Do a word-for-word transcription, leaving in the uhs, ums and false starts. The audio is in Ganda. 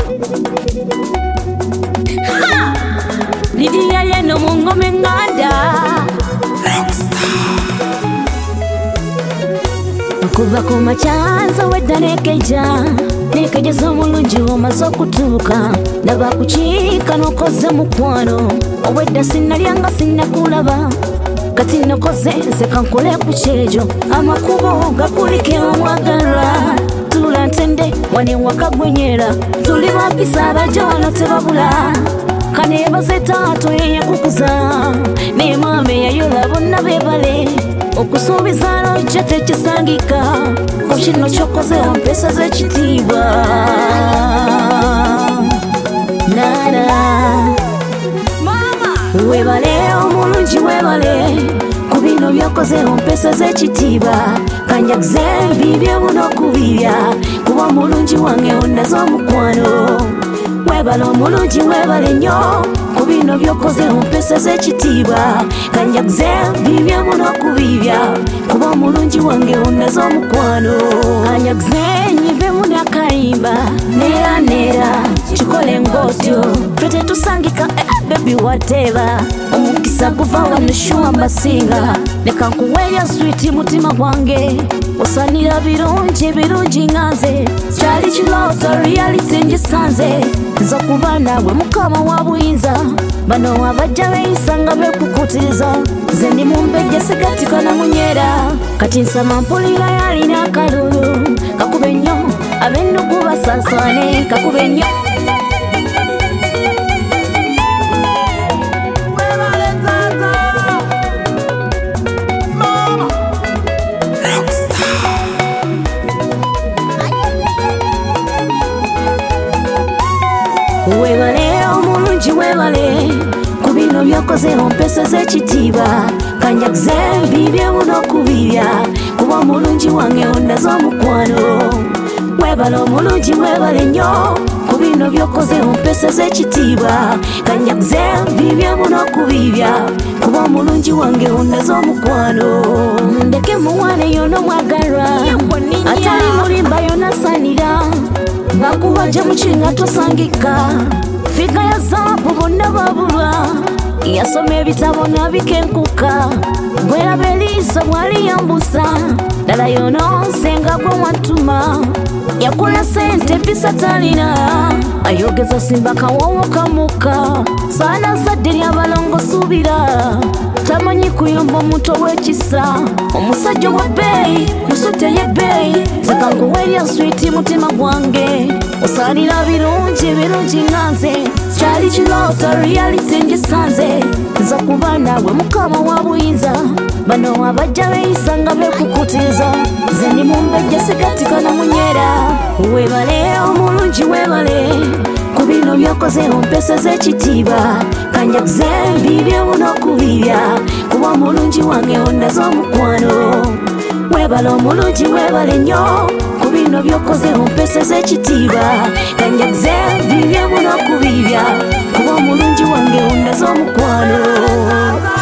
Lidia yeno mungome nganda Kuva kuma chanza wedda nekeja Nekeja z'omulungi omaze okutuuka Ndaba kukiika n'okoze mukwano Owedda sinnalyanga sinnakulaba Kati nokoze nseka nkole ku kyejo Amakubo gapulike omwagalwa Tula ntende wane wakagwenyera Tuli bampisa abajo wano tebabula Kanebaze tato yeyakukuza Ne mame yayola bonna bebale Okusuubiza lojja tekisangika Ku kino ky'okoze ompesa z'ekitiibwa Nana Webale omulungi webale Ku bino by'okoze ompesa z'ekitiibwa Kanjaguze bibye buno okubibya Kuba omulungi wange ondaze omukwano Webale omulungi webale nnyo Ku bino by'okoze ompesa z'ekitiibwa Kanjaguze bibye buno okubibya Kuba omulungi wange ondaze omukwano Kanjaguze nyive mu nakayimba Neera neera kikole ng'otyo Ffe tetusangika eh, baby whatever Omukisa guva wano shuwa masinga Leka nkuweerya sweet mutima gwange Osanira birungi birungi nga nze Kyali kirooto reality ngisanze Nza kuba naawe mukama wa buyinza Bano abajja beeyisa nga beekukutiriza Nze ndi mu mbejja segatika na munyera Kati nsama mpulira yalina akalulu Kakube nnyo ab'ennugu basaasaane Kakube nnyo Webale omulungi webale Ku bino by'okoze ompesa z'ekitiibwa Kanjaguze bibye buno okubibya Kuba omulungi wange ondaze omukwano Webale omulungi webale nnyo Ku bino by'okoze ompesa z'ekitiibwa Kanjaguze bibye buno okubibya Kuba omulungi wange ondaze omukwano Ndeke muwane yono mwagalwa Atali mulimba yona sanira Bakuwaje mukinga tosangika Figa ya zaabu bonna babulwa Yasoma ebitabo nabikenkuka Bwera belisa bwali yambusa Dala yono nsenga gwe wantuma Yakola sente mpisa talina Ayogeza simba kawowo kamuka Saana zadde lyabalongo suubira Tamanyi kuyomba omuntu ow'ekisa Omusajja wa bbeeyi musute y'ebbeeyi Seka nkuweerya sweet mutima gwange Osaanira birungi birungi nga nze Kyali kirooto reality ngisanze Nza kuba naawe mukama wa buyinza Bano abajja beeyisa nga beekukutiriza Nze ndi mu mbejja segatika na munyera Webale omulungi webale Ku bino by'okoze ompesa z'ekitiibwa Kanjaguze bibye buno okubibya Kuba omulungi wange ondaze omukwano Webale omulungi webale nnyo Ku bino by'okoze ompesa z'ekitiibwa Kanjaguze bibye buno okubibya Kuba omulungi wange ondaze omukwano